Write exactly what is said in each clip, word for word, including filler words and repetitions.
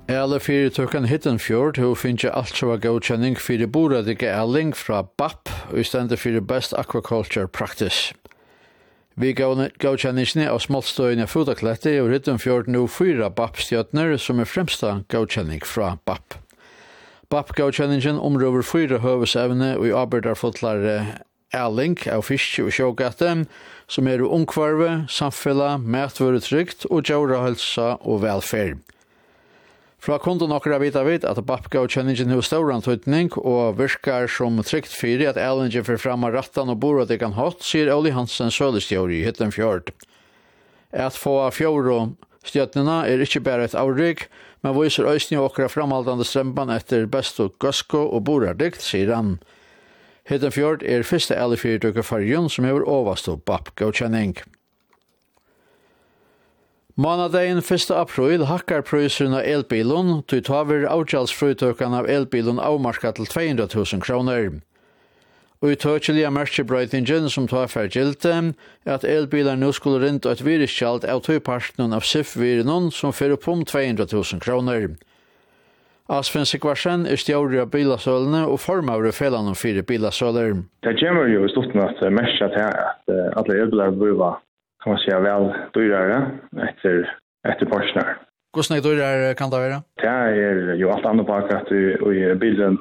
Alle fyrirtøkken Hittenfjord har finnet alt som var godkjenning for boradige æling fra B A P og i stedet for Best Aquaculture Practice. Vi godkjenningene av smålstøyene Fodakletti og Hittenfjord nå fyra B A P-stjøtner som er fremsta godkjenning fra B A P. B A P-godkjenningen områver fyra høvesevne og i arbeiderfotlare æling av fisk og sjågate som er ungkvarve, samfella, matvøretrygt og djurahelse og velferd. Fra kunden okra vita vid at B A P-godkjenningen har stor antydning og virkar som trygt fyri at ælingen får fram av rattan og boradigan hot, sier Oli Hansen sølestjåri i Hittenfjord. At få av fjord stjøtnena er ikke bare et avrik, men viser øysni okra framhaldande strømban etter besto gøsko og boradikt, sier han. Hittenfjord er første ælefyrtøkker fargen som hever overstå B A P-godkjenning. Månaden første april hakkar prisen av elbilen, til taver avgjaldsfrutøkken av elbilen avmarka til to hundre tusen kroner. Og i tøtjelige merkebrøytingen som tar for gilte, er at elbiler nå skulle rint et vireskjalt av tøyparten av S I F-virenen som fører på om to hundre tusen kroner. Asfen Sikvarsen er stjåret av bilasølene og formavre felene fire bilasøler. Det kommer jo i slutten at merke til at alle elbiler blir kan man säga väl dyrare efter efter Porsche. Hvordan er dyrare kan det være? Det är ju allt annat på att i bilen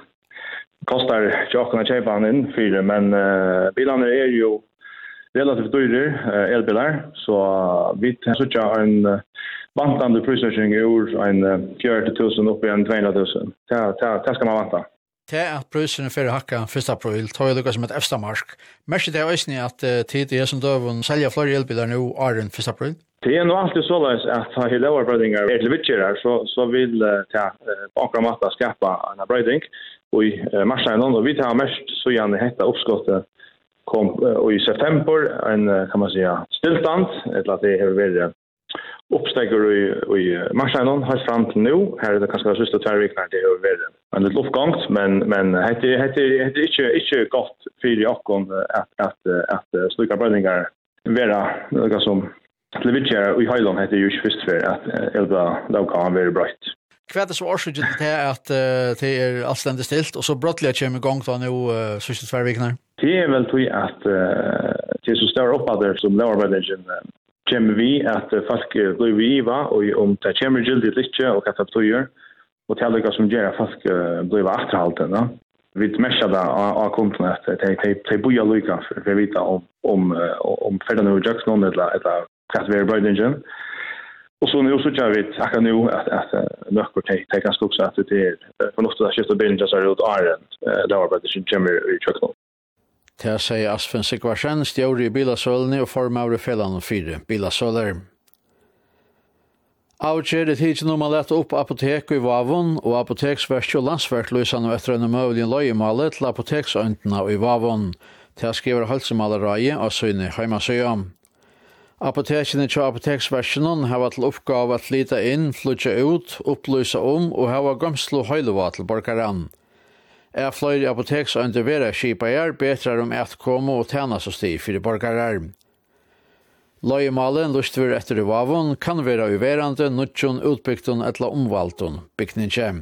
kostar tjockarna köpa in för men uh, bilarna är ju relativt dyrare uh, elbilar så uh, vi tar så en uh, vantande prisökning ur en uh, fjorton tusen upp i en tvåhundra tusen. Det det det ska man vanta. Det er at prøysene for hakka første april, tar jeg lukket som et eftermarsk. Merker det også at uh, tid er som døven selger flere elbiler nå åren første april? Det er nå alltid så at ha hele overbrøydinger er til vittgjører, så, så vil uh, ta uh, på akkurat måte skapa en brøyding i uh, marsjegnen, og vi tar mest så gjerne hette oppskottet kom uh, i september, en uh, kan man säga stillstand, eller at det har vært uppstegar i i marsjegnen helt fram til nå. Her er det kanskje det siste tvær vikene det har vært en litt luftgangt, men men det er det er ikke ikke godt for jokken at at at slike brødninger være noe som til videre i Highland heter jo ikke først for at elba da kan være brøtt. Hva er det som årsaker til det at det er allstendig stilt, og så brottelig kommer i gang da nå siste tvær vikene? Det er vel til at det er så større oppader som laverbødningen kommer vi at folk blir viva og om det kommer gildig litt og hva det betyr og til alle som gjør at folk blir efterhaltende. Vi merker det av kunden at de bor lykka for å vite om, om, om ferdene og jaksnån eller hva det er brøydingen. Og så nå så gjør vi akkurat nå at, at nøkker til ganske også at det er fornuftig å skifte bilen til å gjøre ut åren da arbeidet som kommer i jaksnån. Til sier Asfen Sikvarsen, stjåri i bilasølene og formavre felene fire bilasøler. Avgjør det tid når man lette opp apotek i Vavon, og apoteksverst og landsverk løser nå etter en møvelig løyemale til apoteksøyntene i Vavon, til å skrive halsemalereie og søgne heimasøya. Apotekene til apoteksversten har til oppgave å flytte inn, flytte ut, opplyse om og ha gømslo høyleva til borgeren. Er flere apoteks og intervera skipeier bedre om at komme og tjene så stiv for borgere. Løyemalen lustver etter i Vavon kan være uverande, nødtjon, utbygton eller omvalton, bygningen.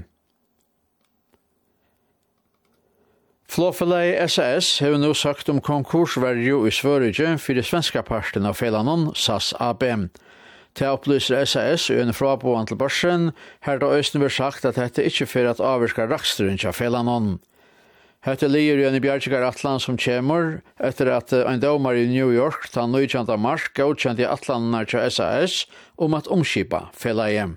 Flåfelei S A S har nå sagt om konkursverjo i Sverige for de svenska parten av felanon, S A S A B. Til opplyser S A S og en frabående til børsen, her da Øysten vil sagt at dette ikke for at avvirka rakstrun til felanon. Hette lier i en bjergjegar atlan som kommer, etter at en domar i New York tar nittonde mars godkjent i atlanen til S A S om at omskipa felaie.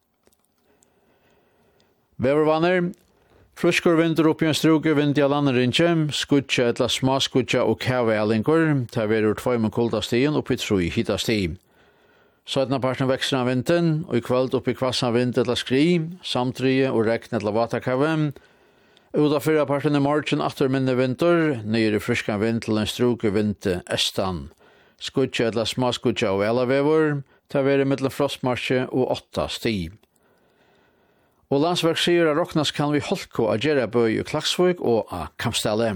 Vevervanner, frusker vinter opp i en struke vind i landerinje, skutja etla smaskutja og kæveælingur, til vi er tvøy med kuldastien oppi tru hitastien. Sødna parten veksten av vinteren, og i kveld oppi kvassan vind eller skri, samtrige og rekne eller vatakave. Utenfor av parten i morgen atter minne vinter, nyere friskan vind til en struke vind estan. Skutja eller smaskutja og elavevor, til vi er mellom frostmarsje og åtta sti. Og landsverk sier at roknas kan vi holko av Gjerabøy og Klaksvøk og av Kampstelle.